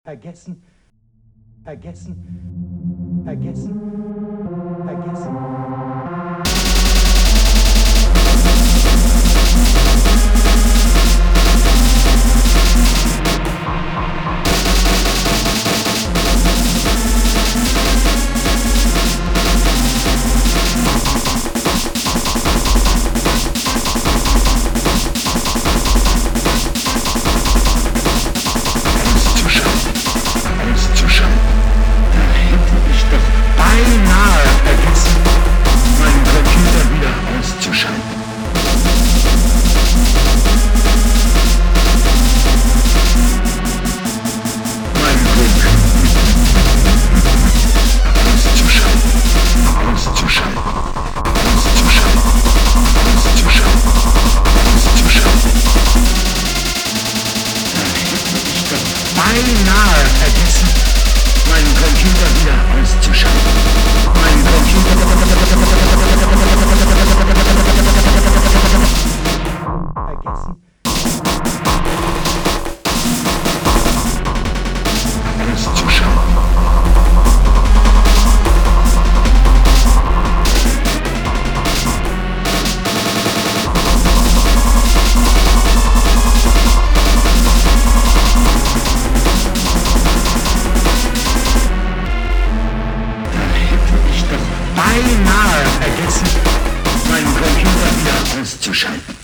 Vergessen, vergessen, vergessen, vergessen. Beinahe vergessen, meinen Computer wieder auszuschalten. Meinen Computer vergessen. Beinahe vergessen, meinen Computer wieder auszuschalten.